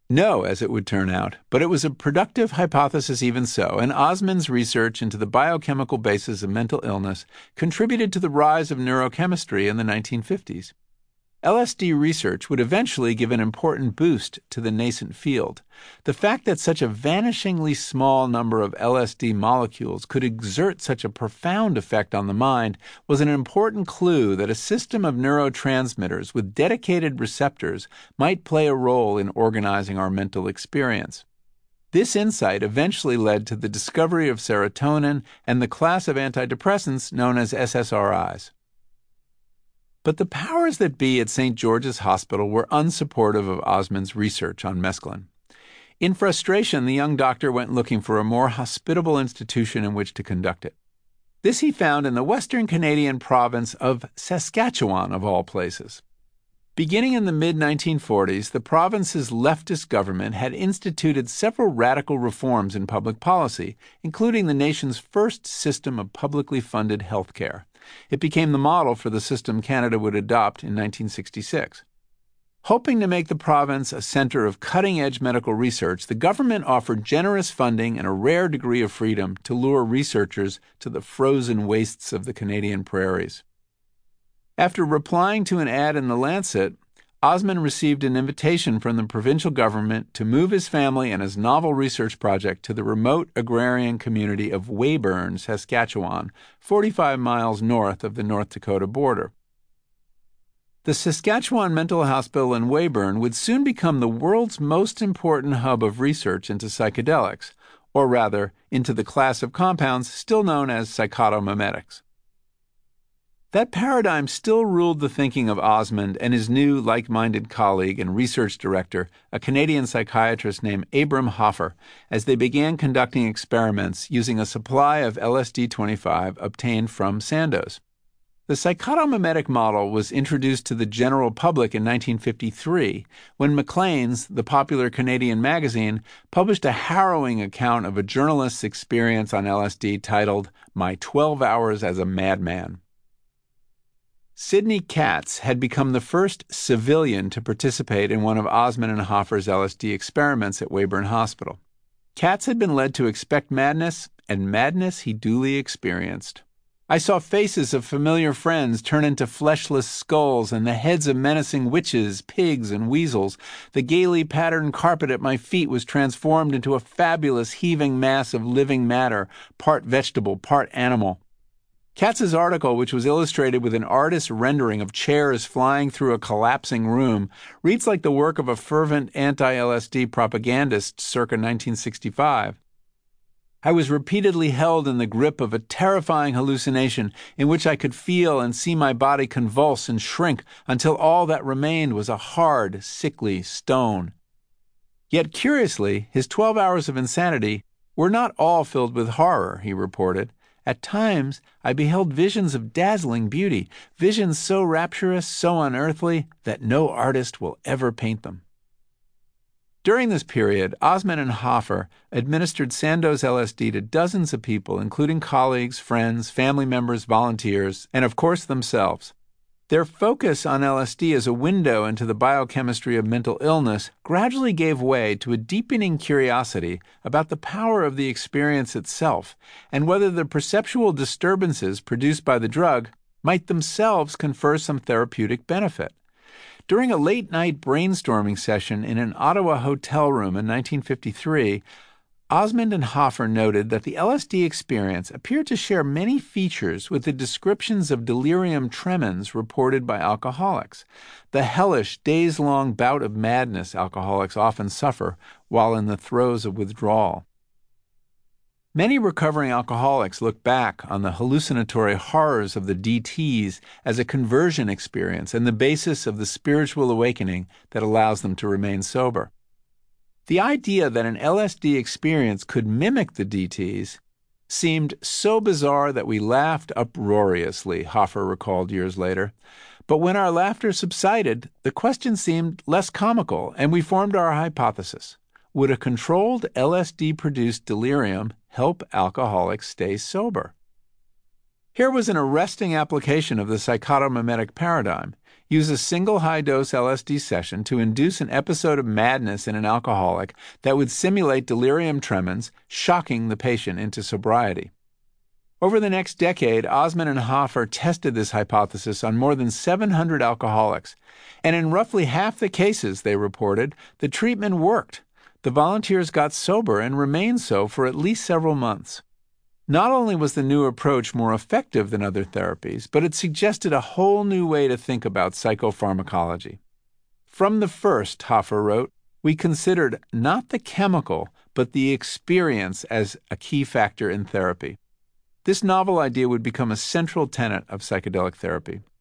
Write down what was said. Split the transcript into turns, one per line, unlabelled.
No, as it would turn out, but it was a productive hypothesis even so, and Osmond's research into the biochemical basis of mental illness contributed to the rise of neurochemistry in the 1950s. LSD research would eventually give an important boost to the nascent field. The fact that such a vanishingly small number of LSD molecules could exert such a profound effect on the mind was an important clue that a system of neurotransmitters with dedicated receptors might play a role in organizing our mental experience. This insight eventually led to the discovery of serotonin and the class of antidepressants known as SSRIs. But the powers that be at St. George's Hospital were unsupportive of Osmond's research on mescaline. In frustration, the young doctor went looking for a more hospitable institution in which to conduct it. This he found in the western Canadian province of Saskatchewan, of all places. Beginning in the mid-1940s, the province's leftist government had instituted several radical reforms in public policy, including the nation's first system of publicly funded health care. It became the model for the system Canada would adopt in 1966. Hoping to make the province a center of cutting-edge medical research, the government offered generous funding and a rare degree of freedom to lure researchers to the frozen wastes of the Canadian prairies. After replying to an ad in The Lancet, Osmond received an invitation from the provincial government to move his family and his novel research project to the remote agrarian community of Weyburn, Saskatchewan, 45 miles north of the North Dakota border. The Saskatchewan Mental Hospital in Weyburn would soon become the world's most important hub of research into psychedelics, or rather, into the class of compounds still known as psychotomimetics. That paradigm still ruled the thinking of Osmond and his new like-minded colleague and research director, a Canadian psychiatrist named Abram Hoffer, as they began conducting experiments using a supply of LSD-25 obtained from Sandoz. The psychotomimetic model was introduced to the general public in 1953 when Maclean's, the popular Canadian magazine, published a harrowing account of a journalist's experience on LSD titled My 12 Hours as a Madman. Sidney Katz had become the first civilian to participate in one of Osmond and Hoffer's LSD experiments at Weyburn Hospital. Katz had been led to expect madness, and madness he duly experienced. I saw faces of familiar friends turn into fleshless skulls and the heads of menacing witches, pigs, and weasels. The gaily patterned carpet at my feet was transformed into a fabulous heaving mass of living matter, part vegetable, part animal. Katz's article, which was illustrated with an artist's rendering of chairs flying through a collapsing room, reads like the work of a fervent anti-LSD propagandist circa 1965. I was repeatedly held in the grip of a terrifying hallucination in which I could feel and see my body convulse and shrink until all that remained was a hard, sickly stone. Yet curiously, his 12 hours of insanity were not all filled with horror, he reported. At times, I beheld visions of dazzling beauty, visions so rapturous, so unearthly, that no artist will ever paint them. During this period, Osmond and Hoffer administered Sandoz LSD to dozens of people, including colleagues, friends, family members, volunteers, and of course themselves. Their focus on LSD as a window into the biochemistry of mental illness gradually gave way to a deepening curiosity about the power of the experience itself and whether the perceptual disturbances produced by the drug might themselves confer some therapeutic benefit. During a late-night brainstorming session in an Ottawa hotel room in 1953, Osmond and Hoffer noted that the LSD experience appeared to share many features with the descriptions of delirium tremens reported by alcoholics, the hellish, days-long bout of madness alcoholics often suffer while in the throes of withdrawal. Many recovering alcoholics look back on the hallucinatory horrors of the DTs as a conversion experience and the basis of the spiritual awakening that allows them to remain sober. The idea that an LSD experience could mimic the DTs seemed so bizarre that we laughed uproariously, Hoffer recalled years later. But when our laughter subsided, the question seemed less comical, and we formed our hypothesis. Would a controlled LSD-produced delirium help alcoholics stay sober? Here was an arresting application of the psychotomimetic paradigm. use a single high-dose LSD session to induce an episode of madness in an alcoholic that would simulate delirium tremens, shocking the patient into sobriety. Over the next decade, Osman and Hoffer tested this hypothesis on more than 700 alcoholics, and in roughly half the cases, they reported, the treatment worked. The volunteers got sober and remained so for at least several months. Not only was the new approach more effective than other therapies, but it suggested a whole new way to think about psychopharmacology. From the first, Hoffer wrote, we considered not the chemical, but the experience as a key factor in therapy. This novel idea would become a central tenet of psychedelic therapy.